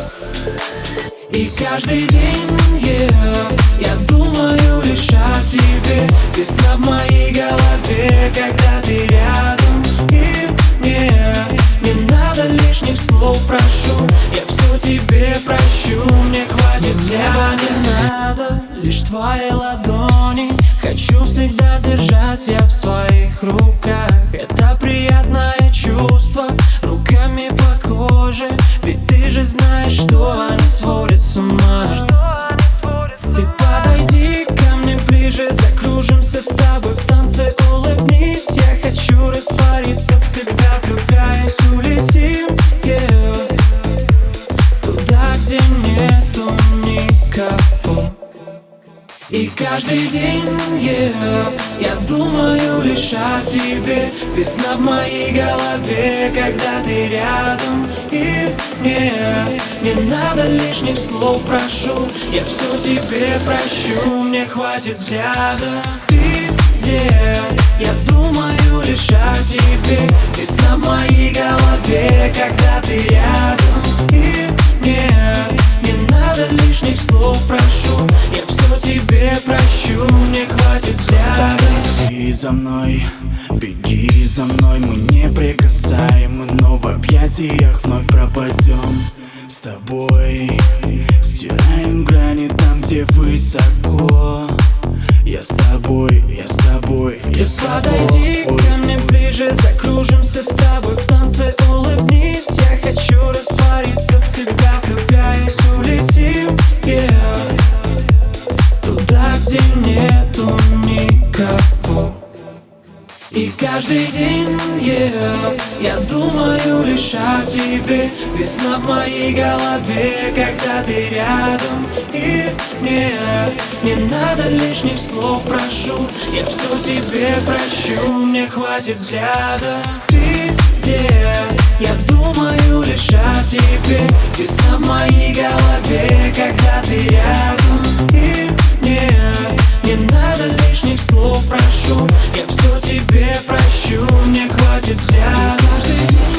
И каждый день, я думаю лишь о тебе. Весна в моей голове, когда ты рядом. И не надо лишних слов, прошу. Я все тебе прощу, мне хватит взгляда. Не надо лишь твои ладони. Хочу всегда держать я в своих руках. Это приятное чувство, руками по коже. Ведь ты же знаешь, что они сводят с ума. Ты подойди ко мне ближе, закружимся с тобой в танце, улыбнись. Я хочу раствориться в тебя, влюбляясь, улетим, туда, где нету никого. И каждый день, я думаю лишь о тебе. Весна в моей голове, когда ты рядом. И не надо лишних слов, прошу. Я все тебе прощу, мне хватит взгляда. Ты где? Я думаю лишь о тебе. Весна в моей голове, когда ты рядом. И не надо лишних слов, прошу. Я все тебе прощу, мне хватит взгляда. Иди за мной, беги за мной, мы неприкасаемы, но в объятиях вновь пропадем. С тобой стираем грани там, где высоко. Я с тобой, я с тобой, я с тобой. Подойди ко мне ближе, закружимся с тобой в танце, улыбнись. Я хочу раствориться в тебя, влюбляясь, улетим, туда, где нету никого. И каждый день, я думаю лишь о тебе. Весна в моей голове, когда ты рядом. И не надо лишних слов, прошу. Я все тебе прощу, мне хватит взгляда. Ты где? Я думаю лишь о тебе. Весна в моей голове, когда ты рядом. И не надо лишних слов, прошу. Я все тебе прощу, мне хватит взгляда.